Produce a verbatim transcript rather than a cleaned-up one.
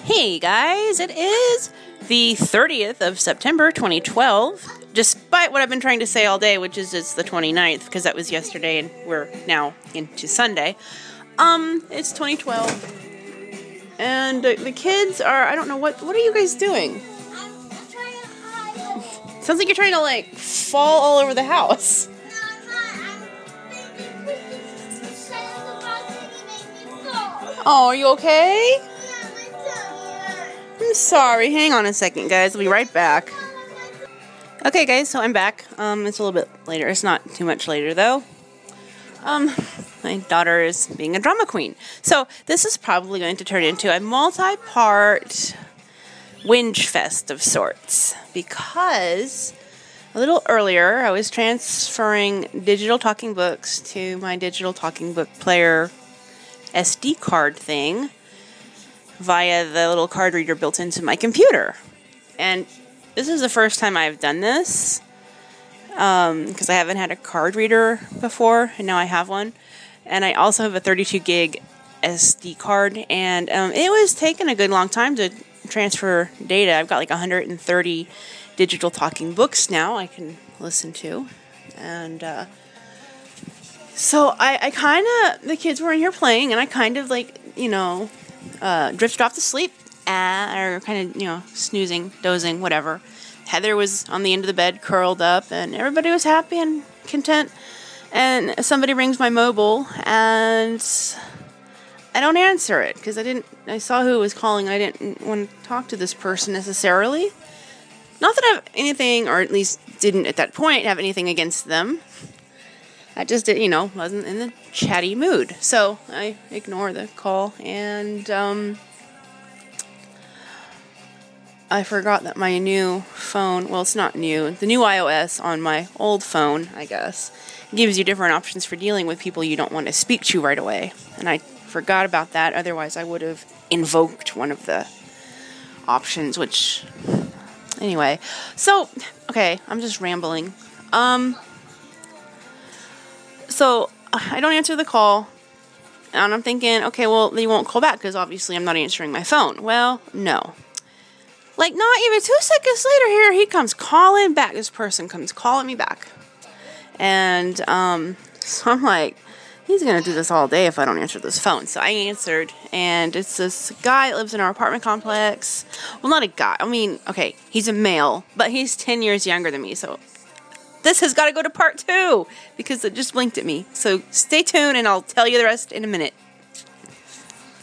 Hey guys, it is the thirtieth of September twenty twelve, despite what I've been trying to say all day, which is it's the twenty-ninth, because that was yesterday and we're now into Sunday. Um, it's twenty twelve, and uh, the kids are, I don't know, what, what are you guys doing? I'm, I'm trying to hide. Sounds like you're trying to, like, fall all over the house. No, I'm not. I'm thinking this is the box and you make me fall. Oh, are you okay? Yeah, my tummy hurts. I'm sorry. Hang on a second, guys. I'll be right back. Okay, guys, so I'm back. Um, it's a little bit later. It's not too much later, though. Um, my daughter is being a drama queen. So this is probably going to turn into a multi-part whinge fest of sorts. Because a little earlier, I was transferring digital talking books to my digital talking book player S D card thing via the little card reader built into my computer. And this is the first time I've done this, um, because I haven't had a card reader before, and now I have one. And I also have a thirty-two gig S D card, and um, it was taking a good long time to transfer data. I've got like one hundred thirty digital talking books now I can listen to. And uh, so I, I kind of, the kids were in here playing, and I kind of like, you know, uh, drifted off to sleep, uh, or kind of, you know, snoozing, dozing, whatever. Heather was on the end of the bed, curled up, and everybody was happy and content. And somebody rings my mobile, and I don't answer it, because I didn't, I saw who was calling, and I didn't want to talk to this person necessarily. Not that I have anything, or at least didn't at that point have anything against them. I just, you know, wasn't in the chatty mood. So I ignore the call, and um, I forgot that my new phone, well, it's not new, the new iOS on my old phone, I guess, gives you different options for dealing with people you don't want to speak to right away. And I forgot about that, otherwise I would have invoked one of the options, which, anyway. So, okay, I'm just rambling. Um... So, I don't answer the call, and I'm thinking, okay, well, they won't call back, because obviously I'm not answering my phone. Well, no. Like, not even two seconds later here, he comes calling back. This person comes calling me back. And, um, so I'm like, he's going to do this all day if I don't answer this phone. So I answered, and it's this guy that lives in our apartment complex. Well, not a guy. I mean, okay, he's a male, but he's ten years younger than me, so this has got to go to part two, because it just blinked at me. So stay tuned, and I'll tell you the rest in a minute.